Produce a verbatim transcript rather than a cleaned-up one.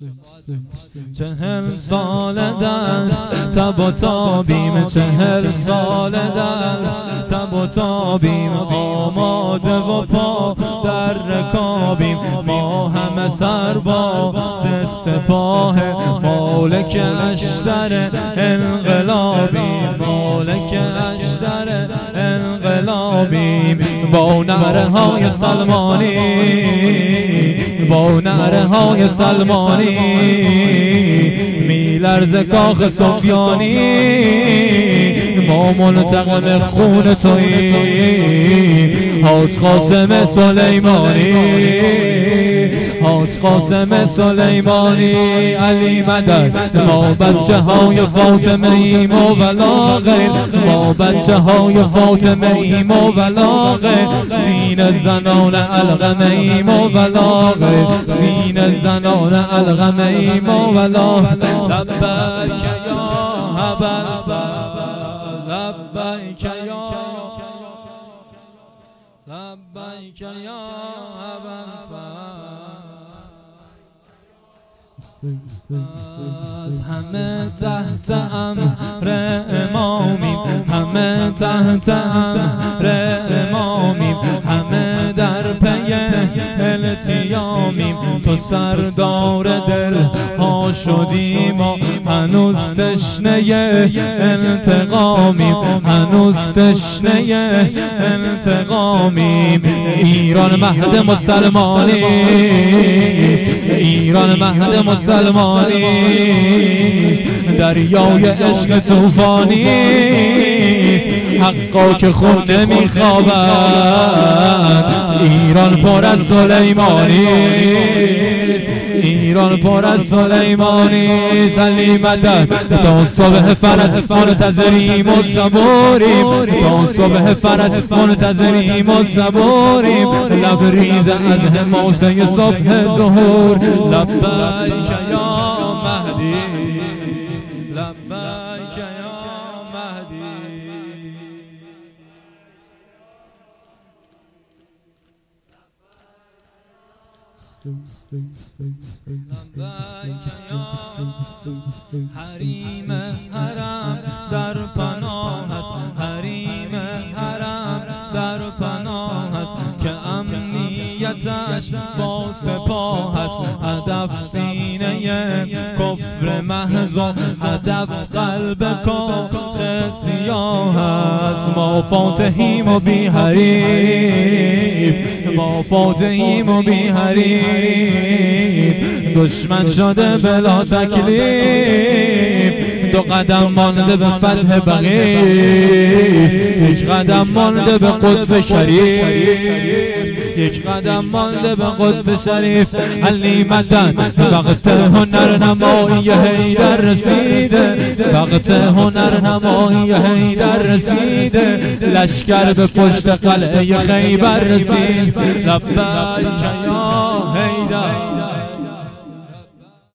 چهل سال در تب و تابیم، چهل سال در تب و تابیم، آماده و پا در رکابیم، ما همه سرباز سپاه مالک اشتر انقلابیم، مالک اشتر انقلابیم. با نعره های سلمانی، با نعره های سلمانی، میلرز کاخ سفیانی، ما منتقم خون توییم. حاج قاسم سلیمانی، حاج قاسم سلیمانی، علی مدد. ما بچه های فاطمه ایم و ولا غیر، ما بچه های فاطمه ایم و ولا غیر، زین زنان القمه ایم و ولا غیر، زین زنان القمه ایم و ولا غیر. لبیک یا ابوالفضل، لبیک یا، لبیک یا ابوالفضل. همه تحت امر امامیم، همه تحت امر امامیم، همه در پی التیامیم. تو سردار دل ها شدیم و هنوز تشنه انتقامیم، هنوز تشنه انتقامیم. ایران مهد مسلمانی، ایران مهد مسلمانی، دریای عشق طوفانی، حقا که خون نمیخوابد. ایران پر از سلیمانی، ایران پر از سلیمانی. سلی مدد. تا صبح فرج منتظریم و صبوریم، تا صبح فرج منتظریم و صبوریم. لبریز از حماسه صبح ظهور. لبیک یا مهدی، لبیک یا مهدی. حریم حرم در پناه است، حریم حرم در پناه است، که امنیتش با سپاه است. هدف سینه کفر محض و هدف قلب کاخ سیاه است. ما فاتحیم و بی حریف، ما فاتحیم و بی حریف. دشمن شده بلا تکلیف، دو قدم مانده به فتح بقیع، یک قدم مانده به قدس شریف، یک قدم مانده به قدس شریف. علی مدد. وقت هنر نمایی حیدر رسیده، وقت هنر نمایی حیدر رسیده، لشکر به پشت قلعه خیبر رسید. لبیک یا حیدر،